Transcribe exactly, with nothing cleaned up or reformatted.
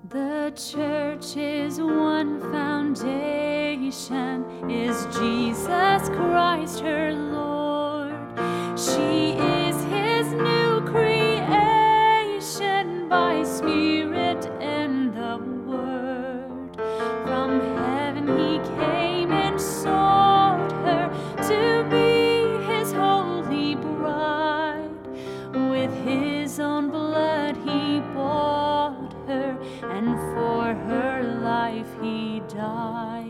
The church's one foundation is Jesus Christ, her Lord. She is his new creation by Spirit and the Word. From heaven he came and sought her to be his holy bride. With his own blood he bought her, and for her life he died.